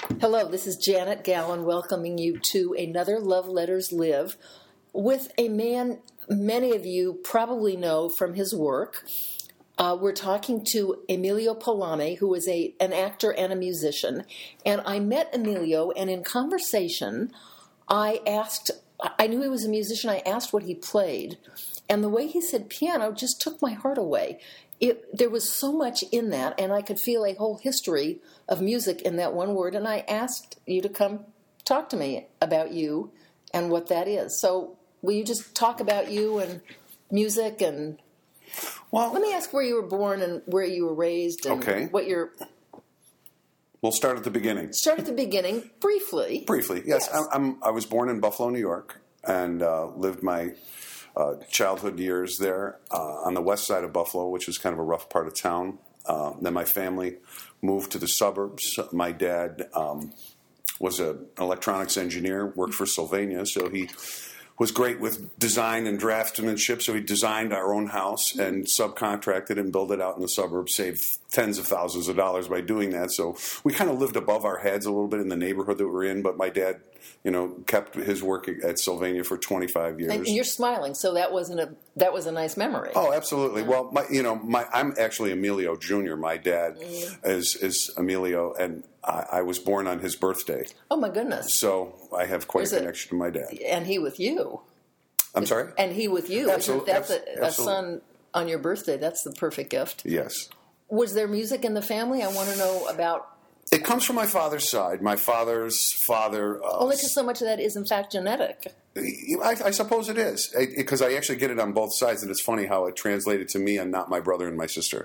Hello, this is Janet Gallen welcoming you to another Love Letters Live with a man many of you probably know from his work. We're talking to Emilio Palame, who is an actor and a musician. And I met Emilio, and in conversation, I knew he was a musician, I asked what he played. And the way he said piano just took my heart away. There was so much in that, and I could feel a whole history of music in that one word, and I asked you to come talk to me about you and what that is. So will you just talk about you and music? And well, let me ask where you were born and where you were raised and what your... We'll start at the beginning. Start at the beginning, briefly. Briefly, yes. I was born in Buffalo, New York, and lived my childhood years there on the west side of Buffalo, which is kind of a rough part of town. Then my family moved to the suburbs. My dad was an electronics engineer, worked for Sylvania, so he was great with design and draftsmanship, so he designed our own house and subcontracted and built it out in the suburbs, saved tens of thousands of dollars by doing that. So we kind of lived above our heads a little bit in the neighborhood that we're in, but my dad, kept his work at Sylvania for 25 years. And you're smiling, so that was a nice memory. Oh, absolutely. Well, I'm actually Emilio Jr. My dad is Emilio, and I was born on his birthday. Oh, my goodness. So I have quite a connection to my dad. And he with you. I'm sorry? And he with you. Absolutely. That's a son on your birthday. That's the perfect gift. Yes. Was there music in the family? I want to know about... It comes from my father's side. My father's father... Only because so much of that is, in fact, genetic. I suppose it is, because I actually get it on both sides, and it's funny how it translated to me and not my brother and my sister.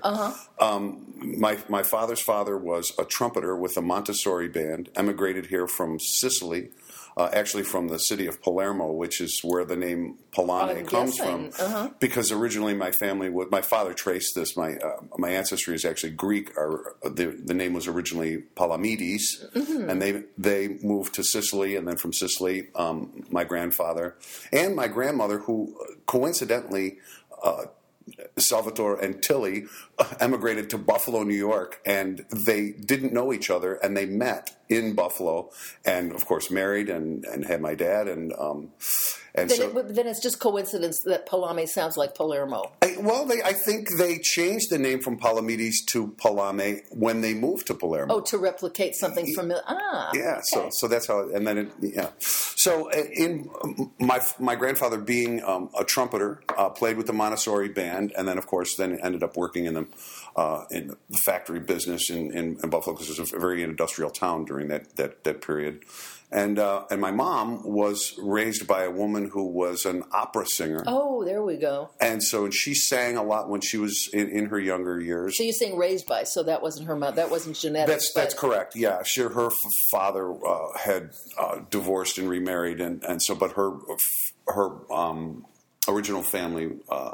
My father's father was a trumpeter with a Montessori band, emigrated here from Sicily, actually from the city of Palermo, which is where the name Palame comes from. Because originally my father traced this. My ancestry is actually Greek. The name was originally Palamides, and they moved to Sicily, and then from Sicily, my grandfather and my grandmother, who coincidentally, Salvatore and Tilly emigrated to Buffalo, New York, and they didn't know each other, and they met in Buffalo, and of course married and had my dad, and then it's just coincidence that Palame sounds like Palermo. I think they changed the name from Palamides to Palame when they moved to Palermo. Oh, to replicate something familiar. Yeah. Okay. So that's how. And then So in my grandfather being a trumpeter, played with the Montessori band, and then of course ended up working in the factory business in Buffalo, because it was a very industrial town during that period. And my mom was raised by a woman who was an opera singer. Oh, there we go. And so she sang a lot when she was in her younger years. So you're saying raised by, so that wasn't her mother, that wasn't genetic. That's correct, yeah. Her father had divorced and remarried, and so, but her original family...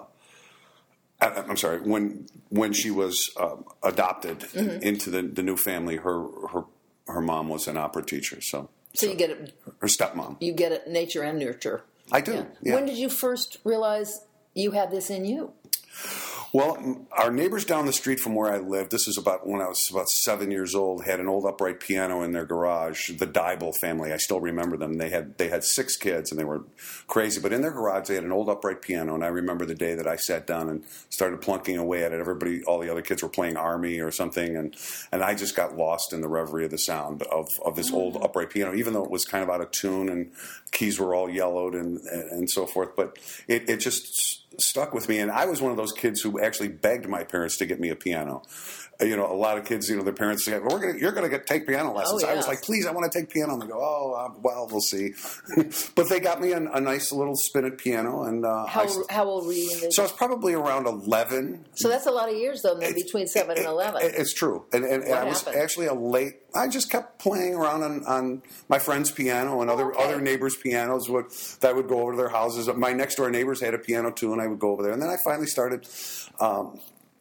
I'm sorry. When she was adopted into the new family, her mom was an opera teacher. So you get it. Her stepmom. You get it, nature and nurture. I do. Yeah. When did you first realize you had this in you? Well, our neighbors down the street from where I lived, this is about when I was about 7 years old, had an old upright piano in their garage. The Dybel family, I still remember them. They had 6 kids, and they were crazy. But in their garage, they had an old upright piano, and I remember the day that I sat down and started plunking away at it. All the other kids were playing Army or something, and I just got lost in the reverie of the sound of this old upright piano, even though it was kind of out of tune and keys were all yellowed and so forth. But it just stuck with me, and I was one of those kids who actually begged my parents to get me a piano. A lot of kids, their parents say, "You're going to take piano lessons." Oh, yeah. I was like, "Please, I want to take piano." And they go, "Well, we'll see." But they got me a nice little spinet piano, and how old were you? So I was probably around 11. So that's a lot of years, though, between 7 and 11. It's true, and I was actually I just kept playing around on my friend's piano and other neighbors' pianos. I would go over to their houses. My next door neighbors had a piano too, and I would go over there. And then I finally started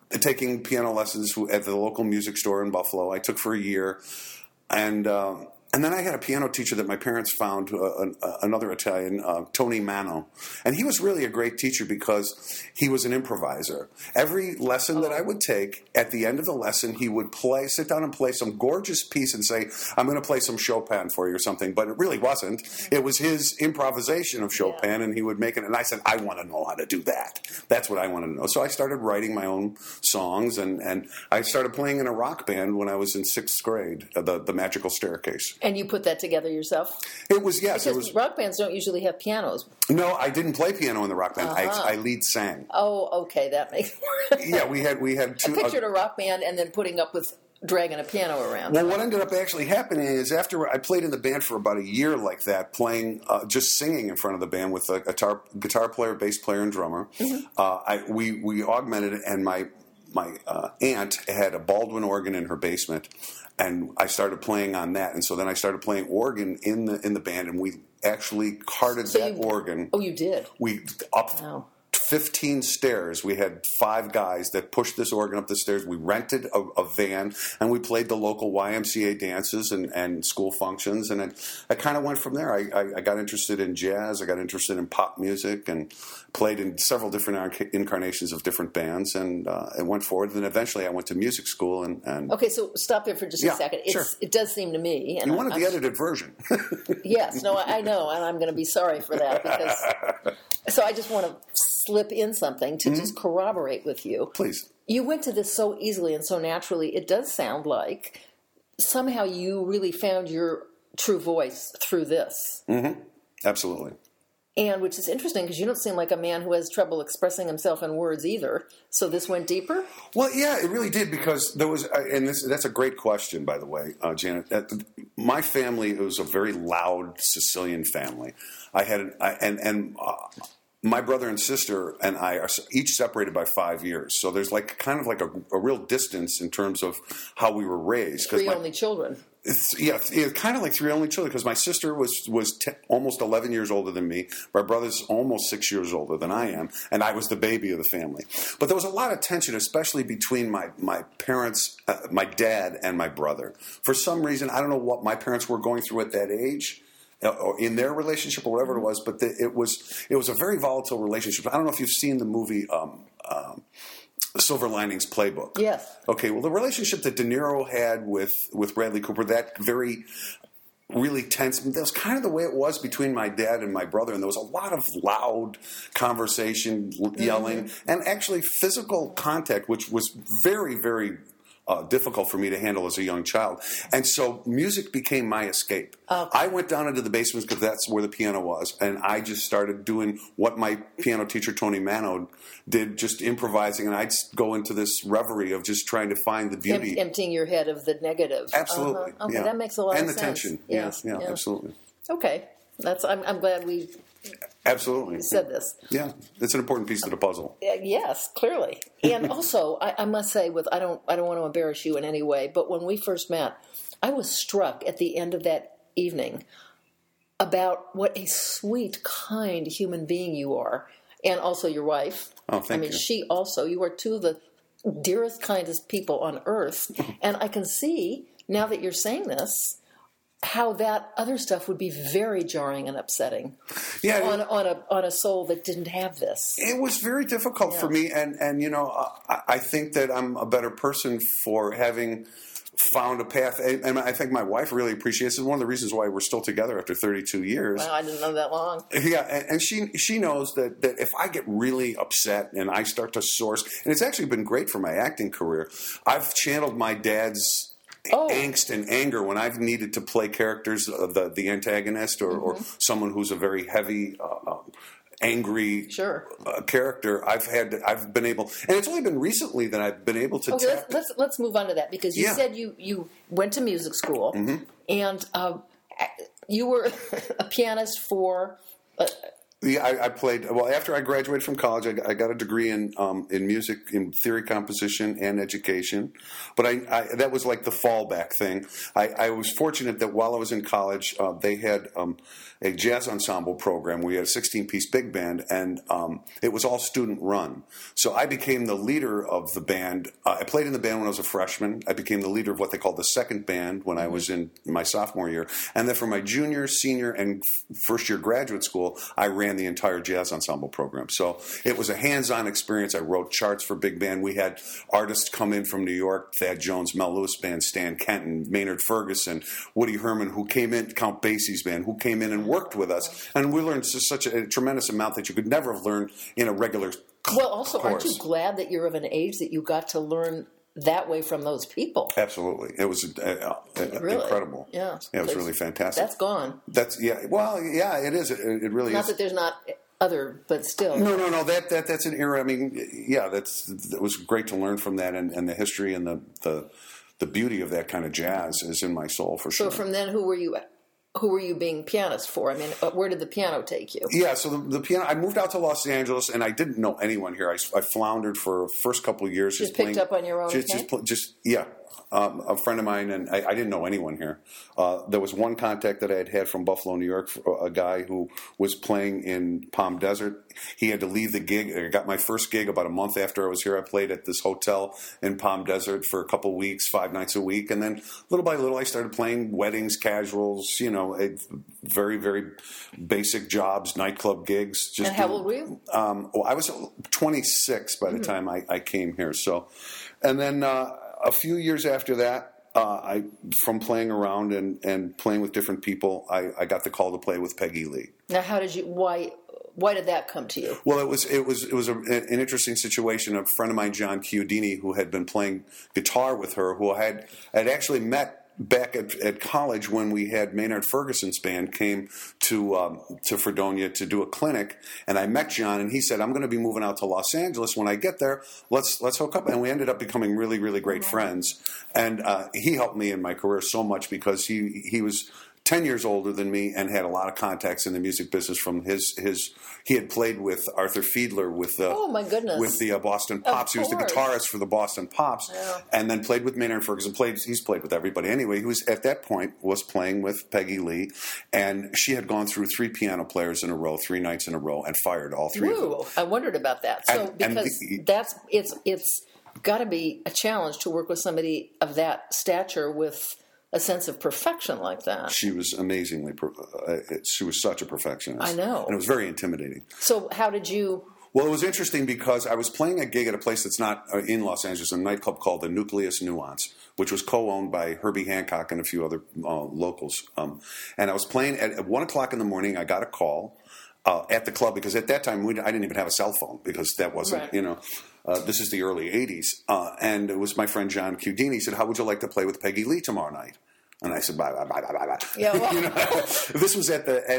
taking piano lessons at the local music store in Buffalo. I took for a year, and And then I had a piano teacher that my parents found, another Italian, Tony Mano. And he was really a great teacher because he was an improviser. Every lesson that I would take, at the end of the lesson, he would sit down and play some gorgeous piece and say, I'm going to play some Chopin for you or something. But it really wasn't. It was his improvisation of Chopin, and he would make it. And I said, I want to know how to do that. That's what I wanted to know. So I started writing my own songs, and I started playing in a rock band when I was in 6th grade, the Magical Staircase. And you put that together yourself? It was, yes. Because rock bands don't usually have pianos. No, I didn't play piano in the rock band. I lead sang. Oh, okay, that makes Yeah, we had two. I pictured a rock band and then putting up with dragging a piano around. Well, what ended up actually happening is after I played in the band for about a year like that, playing, just singing in front of the band with a guitar player, bass player, and drummer, we augmented it, and my aunt had a Baldwin organ in her basement, and I started playing on that. And so then I started playing organ in the band, and we actually carted organ. Oh, you did? We up 15 stairs. We had 5 guys that pushed this organ up the stairs. We rented a van, and we played the local YMCA dances and school functions. And I kind of went from there. I got interested in jazz. I got interested in pop music, and played in several different incarnations of different bands, and it went forward. And then eventually I went to music school. And okay, so stop there for just a second. Sure. It does seem to me. And you wanted the edited version. Yes, no, I know, and I'm going to be sorry for that. So I just want to slip in something to just corroborate with you. Please. You went to this so easily and so naturally. It does sound like somehow you really found your true voice through this. Mm-hmm. Absolutely. And which is interesting because you don't seem like a man who has trouble expressing himself in words either. So this went deeper? Well, yeah, it really did, because there was, and that's a great question, by the way, Janet. My family was a very loud Sicilian family. My brother and sister and I are each separated by 5 years. So there's kind of a real distance in terms of how we were raised. 3 only children. It's kind of like 3 only children, because my sister was almost 11 years older than me. My brother's almost 6 years older than I am, and I was the baby of the family. But there was a lot of tension, especially between my parents, my dad and my brother. For some reason, I don't know what my parents were going through at that age, or in their relationship or whatever it was, but it was a very volatile relationship. I don't know if you've seen the movie Silver Linings Playbook. Yes. Okay, well, the relationship that De Niro had with Bradley Cooper, that very really tense, that was kind of the way it was between my dad and my brother, and there was a lot of loud conversation, yelling, and actually physical contact, which was very, very difficult for me to handle as a young child. And so music became my escape. Okay. I went down into the basement because that's where the piano was, and I just started doing what my piano teacher, Tony Mano, did, just improvising, and I'd go into this reverie of just trying to find the beauty. Emptying your head of the negative. Absolutely. Okay, yeah. That makes a lot of sense. And the tension. Yes. Yeah, absolutely. Okay. I'm glad we absolutely said this. Yeah, it's an important piece of the puzzle. Yes, clearly. And also, I must say, I don't want to embarrass you in any way, but when we first met, I was struck at the end of that evening about what a sweet, kind human being you are, and also your wife. Oh, thank you. She also. You are 2 of the dearest, kindest people on earth, and I can see now that you're saying this, how that other stuff would be very jarring and upsetting on a soul that didn't have this. It was very difficult for me, and I think that I'm a better person for having found a path, and I think my wife really appreciates it. It's one of the reasons why we're still together after 32 years. Well, I didn't know that long. Yeah, and she knows that if I get really upset and I start to source, and it's actually been great for my acting career, I've channeled my dad's angst and anger when I've needed to play characters, the antagonist or someone who's a very heavy, angry character. I've been able, and it's only been recently that I've been able to. Okay, let's move on to that, because you said you went to music school, and you were a pianist for Yeah, I played. Well, after I graduated from college, I got a degree in music, in theory composition and education. But I that was like the fallback thing. I was fortunate that while I was in college, they had a jazz ensemble program. We had a 16-piece big band, and it was all student run. So I became the leader of the band. I played in the band when I was a freshman. I became the leader of what they called the second band when I was in my sophomore year. And then for my junior, senior, and first year graduate school, I ran the entire jazz ensemble program. So it was a hands-on experience. I wrote charts for big band. We had artists come in from New York, Thad Jones, Mel Lewis Band, Stan Kenton, Maynard Ferguson, Woody Herman, who came in, Count Basie's band, who came in and worked with us. And we learned such a tremendous amount that you could never have learned in a regular Well, also, course. aren't you glad that you're of an age that you got to learn that way from those people? Absolutely. It was Really? incredible. Yeah. It was really fantastic. That's gone. Well, yeah, it is. It really Not is. that there's not other, but still. No. That's an era. I mean, yeah, it was great to learn from that, and the history and the beauty of that kind of jazz is in my soul for sure. So from then, who were you being pianist for? I mean, where did the piano take you? Yeah, so the piano. I moved out to Los Angeles, and I didn't know anyone here. I floundered for the first couple of years. Just picked up on your own. Yeah. A friend of mine, and I didn't know anyone here. There was one contact that I had from Buffalo, New York, a guy who was playing in Palm Desert. He had to leave the gig. I got my first gig about a month after I was here. I played at this hotel in Palm Desert for a couple weeks, 5 nights a week. And then little by little, I started playing weddings, casuals, very, very basic jobs, nightclub gigs. And how old were you? I was 26 by the time I came here. So, and then a few years after that, from playing around and playing with different people, I got the call to play with Peggy Lee. Now, why did that come to you? Well, it was an interesting situation. A friend of mine, John Chiodini, who had been playing guitar with her, who I had actually met back at college when we had Maynard Ferguson's band came to Fredonia to do a clinic, and I met John, and he said, "I'm going to be moving out to Los Angeles. When I get there, let's hook up." And we ended up becoming really, really great friends. And he helped me in my career so much because he was 10 years older than me and had a lot of contacts in the music business from his he had played with Arthur Fiedler with oh my goodness, with the Boston Pops. He was the guitarist for the Boston Pops, and then played with Maynard Ferguson. He's played with everybody. Anyway, he was at that point was playing with Peggy Lee, and she had gone through 3 piano players in a row, 3 nights in a row, and fired all 3 of them. I wondered about that. So it's got to be a challenge to work with somebody of that stature with a sense of perfection like that. She was amazingly. She was such a perfectionist. I know, and it was very intimidating. So how did you? Well, it was interesting because I was playing a gig at a place that's not in Los Angeles, a nightclub called the Nucleus Nuance, which was co-owned by Herbie Hancock and a few other locals. And I was playing at 1 o'clock in the morning. I got a call at the club because at that time I didn't even have a cell phone because that wasn't, this is the early 80s. And it was my friend John Chiodini. He said, "How would you like to play with Peggy Lee tomorrow night?" And I said, bye, bye, bye, bye, bye. Yeah, well. This was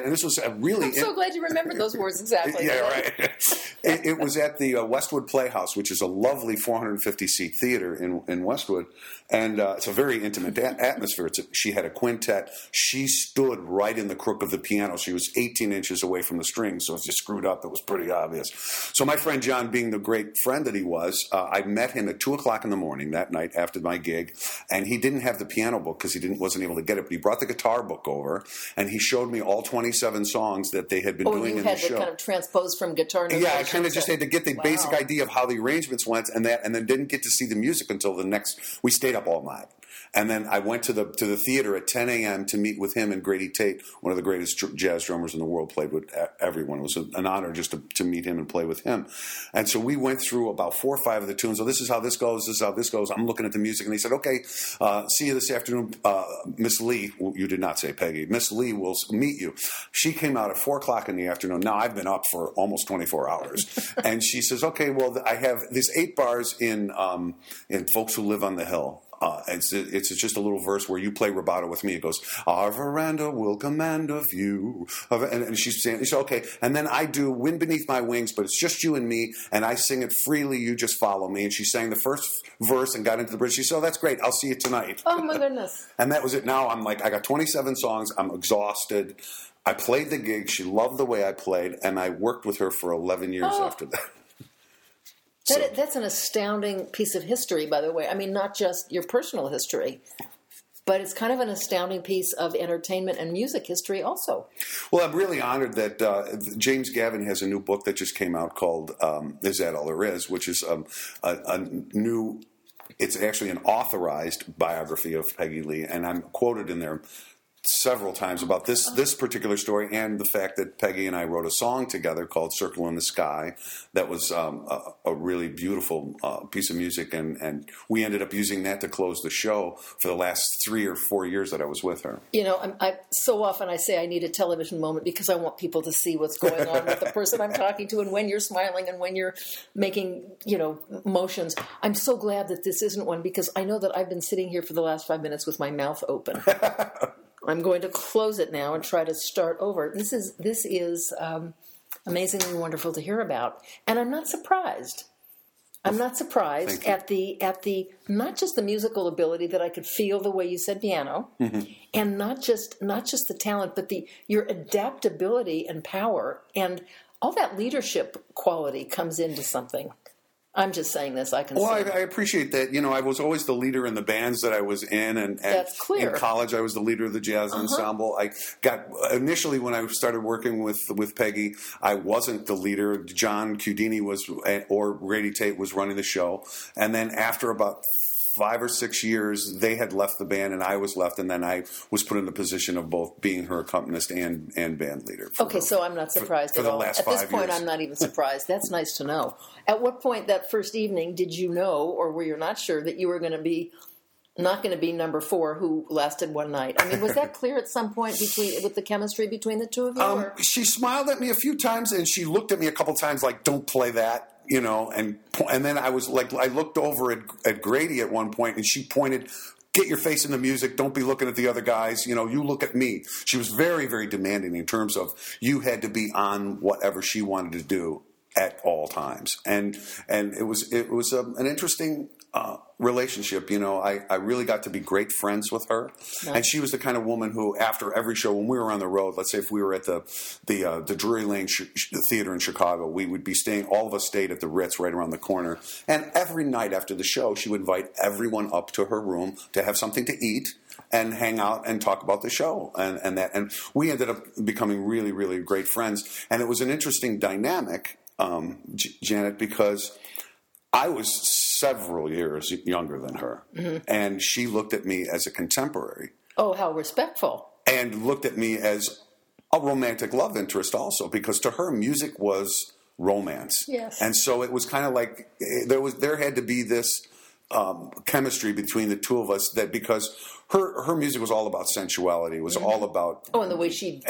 a really... I'm so glad you remembered those words exactly. Yeah, right. It was at the Westwood Playhouse, which is a lovely 450-seat theater in Westwood. And it's a very intimate atmosphere. She had a quintet. She stood right in the crook of the piano. She was 18 inches away from the strings, so if you screwed up, it was pretty obvious. So my friend John, being the great friend that he was, I met him at 2 o'clock in the morning that night after my gig, and he didn't have the piano book because he wasn't able to get it, but he brought the guitar book over, and he showed me all 27 songs that they had been doing in the show. You had to kind of transpose from guitar notation. Yeah, I kind of just had to get the basic idea of how the arrangements went, and then didn't get to see the music until we stayed up all night. And then I went to the theater at 10 a.m. to meet with him and Grady Tate, one of the greatest jazz drummers in the world, played with everyone. It was an honor just to meet him and play with him. And so we went through about 4 or 5 of the tunes. So this is how this goes. This is how this goes. I'm looking at the music, and they said, "Okay, see you this afternoon, Miss Lee." You did not say Peggy. Miss Lee will meet you. She came out at 4 o'clock in the afternoon. Now I've been up for almost 24 hours, and she says, "Okay, well, I have these 8 bars in Folks Who Live on the Hill." It's just a little verse where you play rubato with me. It goes, "Our veranda will command a view." And she's saying, she said, "Okay." And then I do "Wind Beneath My Wings," but it's just you and me, and I sing it freely. You just follow me. And she sang the first verse and got into the bridge. She said, "Oh, that's great. I'll see you tonight." Oh, my goodness. And that was it. Now I'm like, I got 27 songs. I'm exhausted. I played the gig. She loved the way I played, and I worked with her for 11 years after that. That's an astounding piece of history, by the way. I mean, not just your personal history, but it's kind of an astounding piece of entertainment and music history also. Well, I'm really honored that James Gavin has a new book that just came out called Is That All There Is?, which is a new, it's actually an authorized biography of Peggy Lee, and I'm quoted in there several times about this particular story and the fact that Peggy and I wrote a song together called Circle in the Sky that was a really beautiful piece of music, and we ended up using that to close the show for the last 3 or 4 years that I was with her. You know, I so often I say I need a television moment because I want people to see what's going on with the person I'm talking to, and when you're smiling and when you're making, motions. I'm so glad that this isn't one, because I know that I've been sitting here for the last 5 minutes with my mouth open. I'm going to close it now and try to start over. This is amazingly wonderful to hear about, and I'm not surprised. I'm not surprised at the not just the musical ability that I could feel the way you said piano, and not just the talent, but your adaptability and power, and all that leadership quality comes into something. I'm just saying this. I can. Well, I appreciate that. I was always the leader in the bands that I was in, and that's clear. In college, I was the leader of the jazz ensemble. I got initially when I started working with Peggy, I wasn't the leader. John Cudini or Grady Tate was running the show, and then after about 5 or 6 years, they had left the band and I was left, and then I was put in the position of both being her accompanist and band leader. Okay, so I'm not surprised at all. At this point, I'm not even surprised. That's nice to know. At what point that first evening did you know, or were you not sure, that you were going to be not going to be number 4 who lasted one night? I mean, was that clear at some point with the chemistry between the two of you? She smiled at me a few times, and she looked at me a couple times like, "Don't play that." And then I was like, I looked over at Grady at one point, and she pointed, "Get your face in the music. Don't be looking at the other guys. You look at me." She was very, very demanding in terms of you had to be on whatever she wanted to do at all times, and it was an interesting relationship. I really got to be great friends with her, and she was the kind of woman who, after every show, when we were on the road, let's say if we were at the Drury Lane Theater in Chicago, we would be staying. All of us stayed at the Ritz right around the corner, and every night after the show, she would invite everyone up to her room to have something to eat and hang out and talk about the show, and we ended up becoming really, really great friends, and it was an interesting dynamic, Janet, because I was several years younger than her, and she looked at me as a contemporary. Oh, how respectful. And looked at me as a romantic love interest also, because to her, music was romance. Yes. And so it was kind of like there had to be this chemistry between the two of us, that because her music was all about sensuality. It was all about... Oh, and the way she...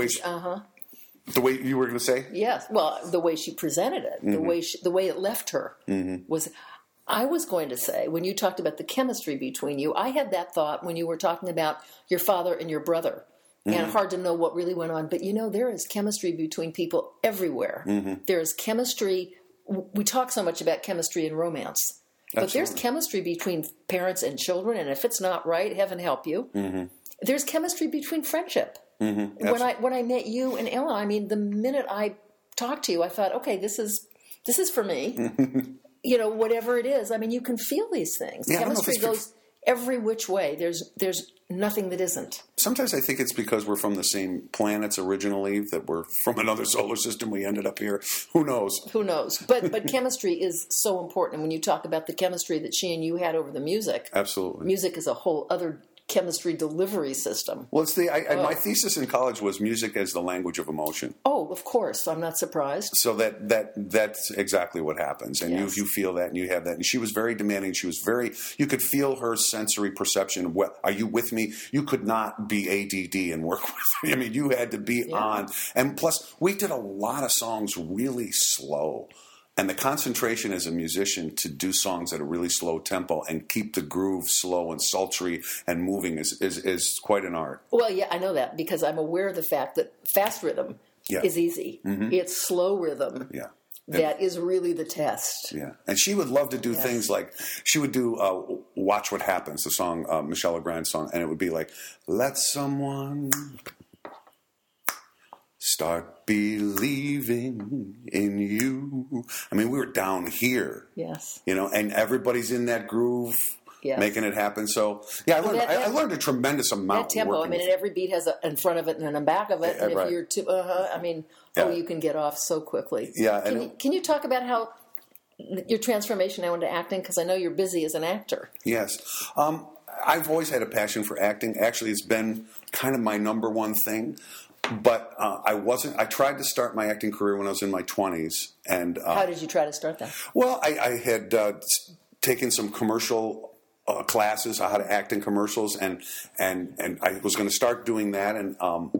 The way you were going to say? Yes. Well, the way she presented it, the way it left her was... I was going to say, when you talked about the chemistry between you, I had that thought when you were talking about your father and your brother, and hard to know what really went on. But, there is chemistry between people everywhere. There is chemistry. We talk so much about chemistry and romance. But there's chemistry between parents and children, and if it's not right, heaven help you. There's chemistry between friendship. When I met you and Ella, I mean, the minute I talked to you, I thought, okay, this is for me. Whatever it is. I mean, you can feel these things. Yeah, chemistry goes every which way. There's nothing that isn't. Sometimes I think it's because we're from the same planets originally, that we're from another solar system. We ended up here. Who knows? Who knows? But chemistry is so important. And when you talk about the chemistry that she and you had over the music, absolutely, music is a whole other chemistry delivery system. Well, it's my thesis in college was music as the language of emotion. Oh, of course. I'm not surprised. So that's exactly what happens. And you feel that, and you have that. And she was very demanding. She was you could feel her sensory perception. Are you with me? You could not be ADD and work with me. I mean, you had to be on. And plus, we did a lot of songs really slow. And the concentration as a musician to do songs at a really slow tempo and keep the groove slow and sultry and moving is quite an art. Well, yeah, I know that because I'm aware of the fact that fast rhythm is easy. It's slow rhythm that is really the test. Yeah, and she would love to do things like, she would do Watch What Happens, the song, Michel Legrand's song, and it would be like, let someone start believing in you. I mean, we were down here. Yes. And everybody's in that groove. Yes. Making it happen. So, yeah, I learned a tremendous amount. That tempo, and every beat has in front of it and a back of it. And if you're too, you can get off so quickly. Yeah. Can you talk about how your transformation now into acting? Because I know you're busy as an actor. Yes. I've always had a passion for acting. Actually, it's been kind of my number one thing. But I tried to start my acting career when I was in my 20s. And how did you try to start that? Well, I had taken some commercial classes on how to act in commercials, and I was going to start doing that, and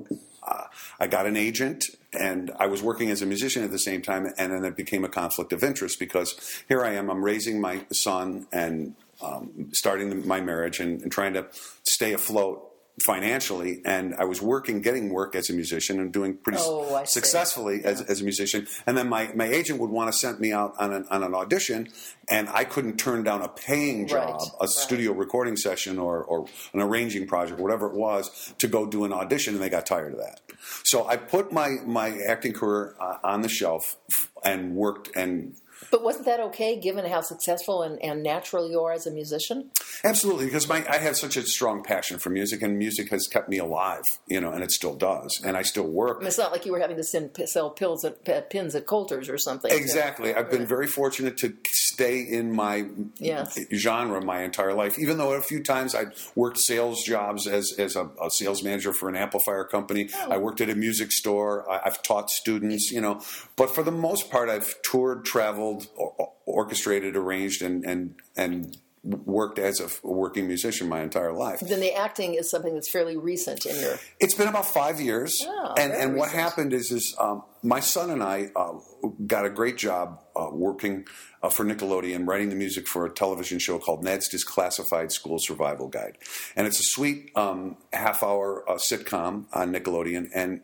I got an agent, and I was working as a musician at the same time, and then it became a conflict of interest because here I am, I'm raising my son and starting my marriage and trying to stay afloat financially, and I was getting work as a musician and doing pretty successfully as a musician. And then my agent would want to send me out on an audition, and I couldn't turn down a paying job, a studio recording session or an arranging project, whatever it was, to go do an audition, and they got tired of that. So I put my acting career on the shelf and worked and. But wasn't that okay, given how successful and natural you are as a musician? Absolutely, because I have such a strong passion for music, and music has kept me alive, and it still does, and I still work. It's not like you were having to sell pins at Coulter's or something. Exactly. I've been very fortunate to stay in my genre my entire life, even though a few times I worked sales jobs as a sales manager for an amplifier company. Oh. I worked at a music store. I've taught students, but for the most part, I've toured, traveled, orchestrated, arranged, and worked as a working musician my entire life. Then the acting is something that's fairly recent in your... It's been about 5 years. Oh, and what happened is my son and I got a great job working for Nickelodeon, writing the music for a television show called Ned's Disclassified School Survival Guide. And it's a sweet half-hour sitcom on Nickelodeon, and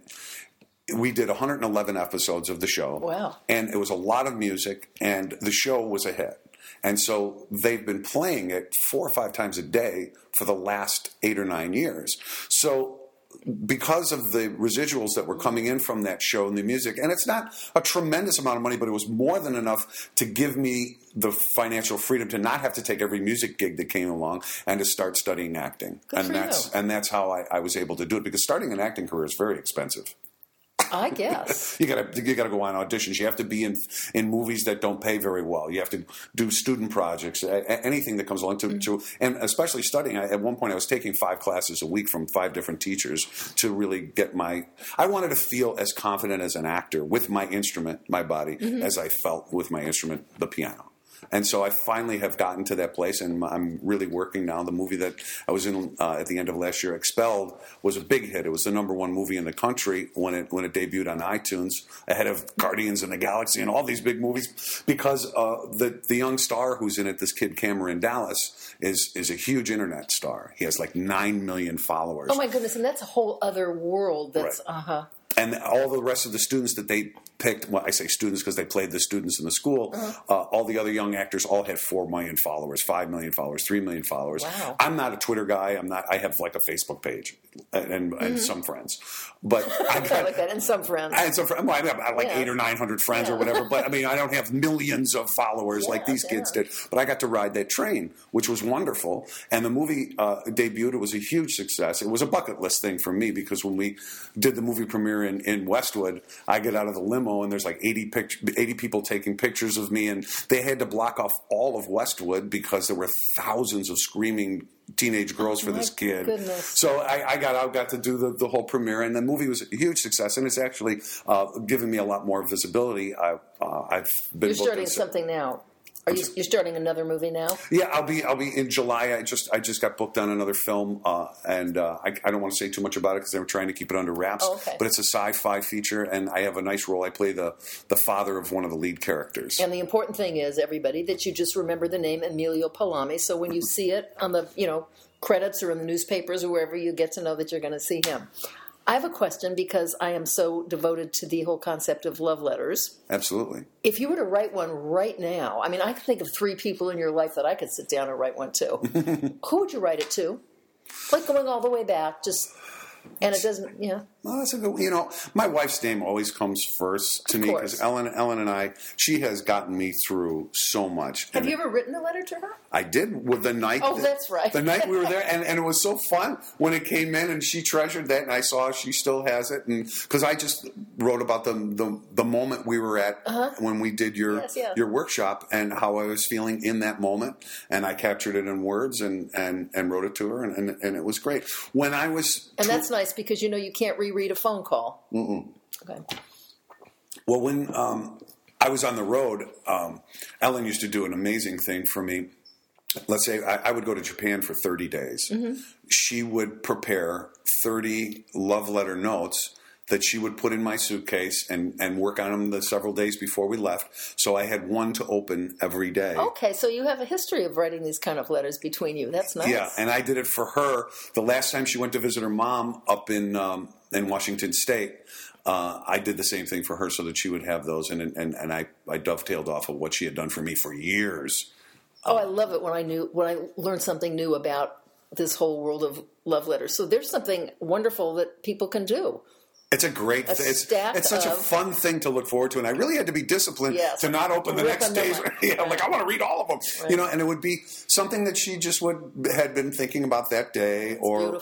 we did 111 episodes of the show. Wow. And it was a lot of music, and the show was a hit. And so they've been playing it 4 or 5 times a day for the last 8 or 9 years. So because of the residuals that were coming in from that show and the music, and it's not a tremendous amount of money, but it was more than enough to give me the financial freedom to not have to take every music gig that came along and to start studying acting. Good for you. And that's how I was able to do it, because starting an acting career is very expensive. I guess. You gotta go on auditions. You have to be in movies that don't pay very well. You have to do student projects, anything that comes along and especially studying. At one point I was taking 5 classes a week from 5 different teachers to really get I wanted to feel as confident as an actor with my instrument, my body, as I felt with my instrument, the piano. And so I finally have gotten to that place, and I'm really working now. The movie that I was in at the end of last year, Expelled, was a big hit. It was the #1 movie in the country when it debuted on iTunes, ahead of Guardians of the Galaxy and all these big movies, because the young star who's in it, this kid Cameron Dallas, is a huge internet star. He has like 9 million followers. Oh my goodness, and that's a whole other world. That's right. And all the rest of the students that they picked, well, I say students because they played the students in the school, all the other young actors all had 4 million followers, 5 million followers, 3 million followers. Wow. I'm not a Twitter guy. I have like a Facebook page and some friends. But I like that, and some friends. I have like 800 or 900 friends or whatever. But I mean, I don't have millions of followers like these kids did. But I got to ride that train, which was wonderful. And the movie debuted. It was a huge success. It was a bucket list thing for me, because when we did the movie premiere in Westwood, I get out of the limo and there's like 80 people taking pictures of me, and they had to block off all of Westwood because there were thousands of screaming teenage girls for this kid. Goodness. So I got to do the whole premiere, and the movie was a huge success, and it's actually given me a lot more visibility. I've been. You're starting something now. You're starting another movie now? Yeah, I'll be in July. I just got booked on another film, and I don't want to say too much about it because they were trying to keep it under wraps. Oh, okay. But it's a sci-fi feature, and I have a nice role. I play the father of one of the lead characters. And the important thing is, everybody, that you just remember the name Emilio Palame. So when you see it on the credits or in the newspapers or wherever, you get to know that you're going to see him. I have a question, because I am so devoted to the whole concept of love letters. Absolutely. If you were to write one right now, I mean, I can think of 3 people in your life that I could sit down and write one to. Who would you write it to? Like going all the way back, and it doesn't, well, that's a good. My wife's name always comes first to me because Ellen and I, she has gotten me through so much. Have you ever written a letter to her? I did with the night. Oh, that's right. The night we were there, and it was so fun when it came in, and she treasured that, and I saw she still has it, and because I just wrote about the moment we were at when we did your workshop and how I was feeling in that moment, and I captured it in words and wrote it to her, and it was great. When I was that's nice because you can't reread a phone call. Mm-mm. Okay. Well, when I was on the road, Ellen used to do an amazing thing for me. Let's say I would go to Japan for 30 days. Mm-hmm. She would prepare 30 love letter notes that she would put in my suitcase and work on them the several days before we left. So I had one to open every day. Okay, so you have a history of writing these kind of letters between you. That's nice. Yeah, and I did it for her. The last time she went to visit her mom up in Washington State, I did the same thing for her so that she would have those. And I dovetailed off of what she had done for me for years. Oh, I love it when I learned something new about this whole world of love letters. So there's something wonderful that people can do. It's a great thing. It's such a fun thing to look forward to, and I really had to be disciplined to not open the next day. Like I want to read all of them, right. And it would be something that she just had been thinking about that day,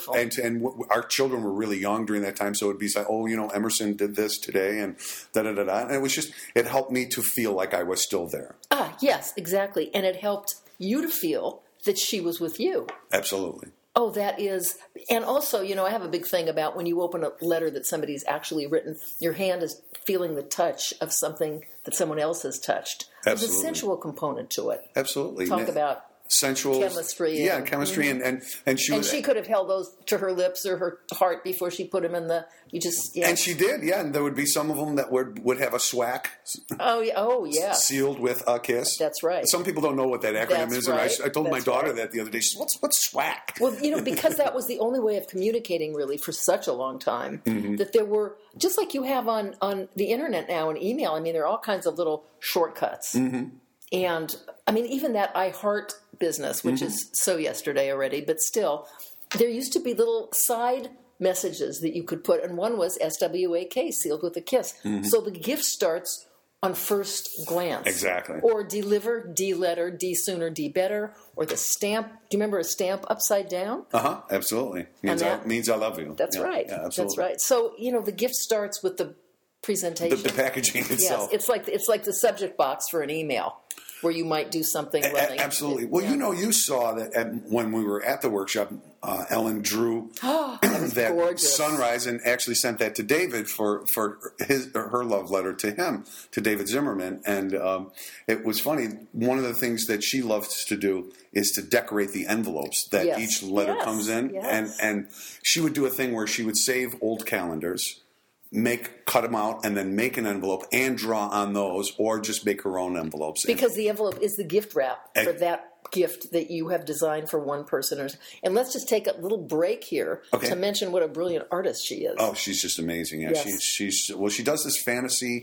and our children were really young during that time, so it would be like, Emerson did this today, and da da da da, and it was just it helped me to feel like I was still there. Ah, yes, exactly, and it helped you to feel that she was with you. Absolutely. Oh, that is, and also, I have a big thing about when you open a letter that somebody's actually written, your hand is feeling the touch of something that someone else has touched. Absolutely. There's a sensual component to it. Absolutely. Talk about sensual chemistry. Yeah, chemistry, and she could have held those to her lips or her heart before she put them in the. And she did, yeah. And there would be some of them that would have a SWAC. Oh yeah. Sealed with a kiss. That's right. Some people don't know what that acronym is, right. and I told my daughter that the other day. She said, "What's SWAC?" Well, because that was the only way of communicating really for such a long time. Mm-hmm. That there were just like you have on the internet now and email. I mean, there are all kinds of little shortcuts. Mm-hmm. And I mean, even that I Heart business, which is so yesterday already, but still, there used to be little side messages that you could put, and one was SWAK, sealed with a kiss. Mm-hmm. So the gift starts on first glance. Exactly. Or deliver, D-letter, D sooner, D better, or the stamp. Do you remember a stamp upside down? Uh-huh, absolutely. Means I love you. That's right. Yeah, absolutely. That's right. So, the gift starts with the presentation. The packaging itself. Yes, it's like the subject box for an email. Where you might do something loving. Absolutely. Well, you saw that when we were at the workshop, Ellen drew that gorgeous. Sunrise and actually sent that to David for her love letter to him, to David Zimmerman. And it was funny. One of the things that she loves to do is to decorate the envelopes that each letter comes in. Yes. And she would do a thing where she would save old calendars, cut them out, and then make an envelope and draw on those, or just make her own envelopes. Because the envelope is the gift wrap for that gift that you have designed for one person. And let's just take a little break here to mention what a brilliant artist she is. Oh, she's just amazing. Yeah, yes. she does this fantasy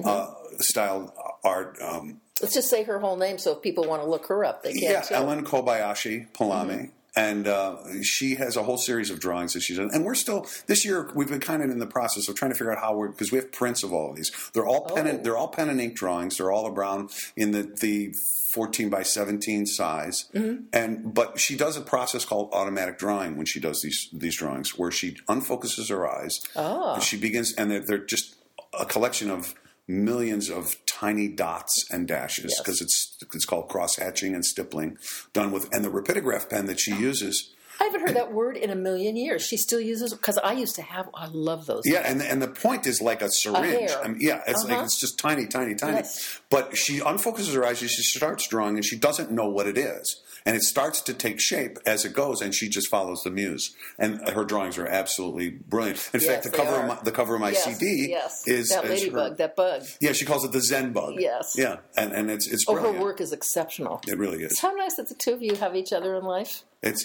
style art. Let's just say her whole name, so if people want to look her up, they can. Yeah, too. Ellen Kobayashi Palame. Mm-hmm. And she has a whole series of drawings that she's done. And we're still, this year, we've been kind of in the process of trying to figure out how because we have prints of all of these. They're all pen and ink drawings. They're all around in the 14 by 17 size. Mm-hmm. But she does a process called automatic drawing when she does these drawings, where she unfocuses her eyes. Oh. And she begins, and they're just a collection of millions of tiny dots and dashes because it's called cross-hatching and stippling done with, and the rapidograph pen that she uses. I haven't heard that word in a million years. She still uses, because I used to have, I love those. Yeah, and the point is like a syringe. It's just tiny. Yes. But she unfocuses her eyes, she starts drawing, and she doesn't know what it is. And it starts to take shape as it goes, and she just follows the muse. And her drawings are absolutely brilliant. In fact, the cover of my CD is that ladybug, that bug. Yeah, she calls it the Zen bug. Yes. Yeah, and it's brilliant. Her work is exceptional. It really is. It's how nice that the two of you have each other in life.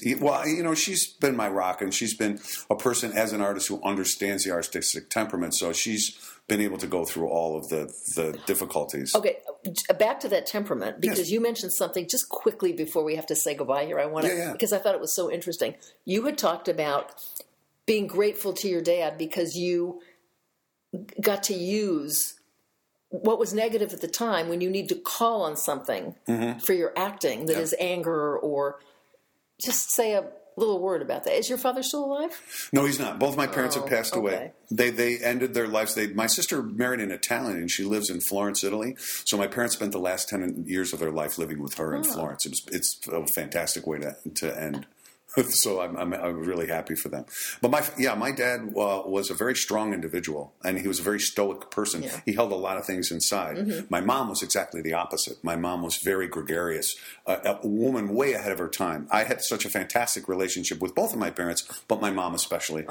She's been my rock, and she's been a person as an artist who understands the artistic temperament. So she's been able to go through all of the difficulties. Okay, back to that temperament, because you mentioned something just quickly before we have to say goodbye here. I want to, because I thought it was so interesting. You had talked about being grateful to your dad because you got to use what was negative at the time when you need to call on something for your acting that is anger, or just say a little word about that. Is your father still alive? No, he's not. Both my parents have passed away. They ended their lives. My sister married an Italian, and she lives in Florence, Italy. So my parents spent the last 10 years of their life living with her in Florence. It's a fantastic way to end. So I'm really happy for them. But my dad was a very strong individual, and he was a very stoic person. Yeah. He held a lot of things inside. My mom was exactly the opposite. My mom was very gregarious, a woman way ahead of her time. I had such a fantastic relationship with both of my parents, but my mom especially.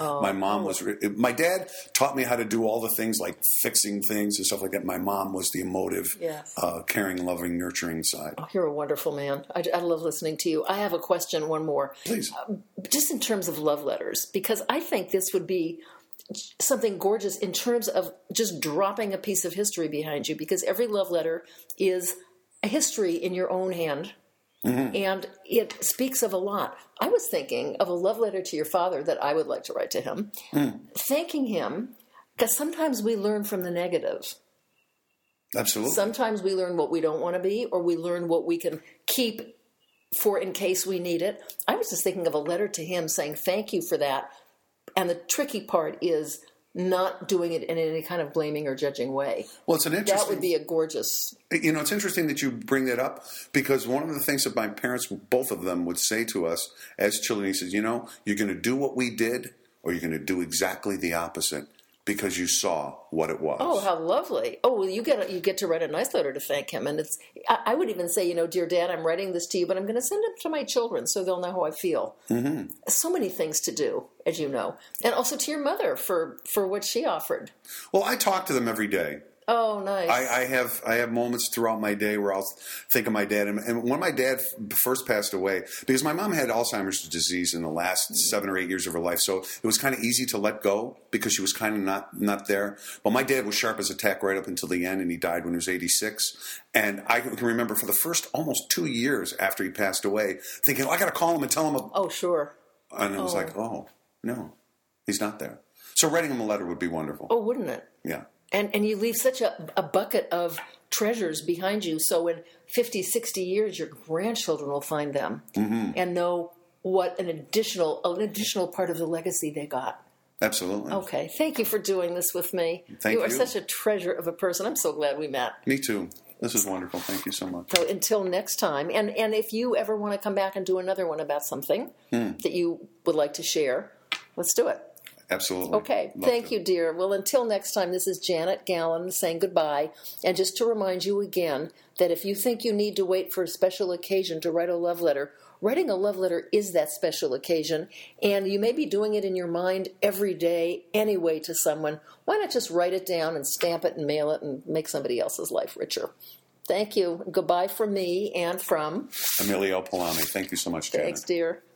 My dad taught me how to do all the things like fixing things and stuff like that. My mom was the emotive, caring, loving, nurturing side. Oh, you're a wonderful man. I love listening to you. I have a question, one more. Please. Just in terms of love letters, because I think this would be something gorgeous in terms of just dropping a piece of history behind you, because every love letter is a history in your own hand, and it speaks of a lot. I was thinking of a love letter to your father that I would like to write to him, thanking him, because sometimes we learn from the negative. Absolutely. Sometimes we learn what we don't want to be, or we learn what we can keep for in case we need it. I was just thinking of a letter to him saying thank you for that. And the tricky part is not doing it in any kind of blaming or judging way. Well, it's an interesting... That would be a gorgeous... It's interesting that you bring that up, because one of the things that my parents, both of them, would say to us as children, he says, you're going to do what we did, or you're going to do exactly the opposite, because you saw what it was. Oh, how lovely. Oh, well, you get to write a nice letter to thank him. And I would even say, dear Dad, I'm writing this to you, but I'm going to send it to my children so they'll know how I feel. So many things to do, as you know. And also to your mother for what she offered. Well, I talk to them every day. Oh, nice. I have moments throughout my day where I'll think of my dad. And when my dad first passed away, because my mom had Alzheimer's disease in the last 7 or 8 years of her life, so it was kind of easy to let go because she was kind of not there. But my dad was sharp as a tack right up until the end, and he died when he was 86. And I can remember for the first almost 2 years after he passed away, thinking, I got to call him and tell him. Oh, sure. And I was like, oh, no, he's not there. So writing him a letter would be wonderful. Oh, wouldn't it? Yeah. And you leave such a bucket of treasures behind you, so in 50, 60 years, your grandchildren will find them and know what an additional part of the legacy they got. Absolutely. Okay. Thank you for doing this with me. Thank you. You are such a treasure of a person. I'm so glad we met. Me too. This is wonderful. Thank you so much. So until next time, and if you ever want to come back and do another one about something that you would like to share, let's do it. Absolutely. Okay. Thank you, dear. Well, until next time, this is Janet Gallen saying goodbye. And just to remind you again that if you think you need to wait for a special occasion to write a love letter, writing a love letter is that special occasion. And you may be doing it in your mind every day anyway to someone. Why not just write it down and stamp it and mail it and make somebody else's life richer? Thank you. Goodbye from me and from Emilio Palami. Thank you so much, Janet. Thanks, dear.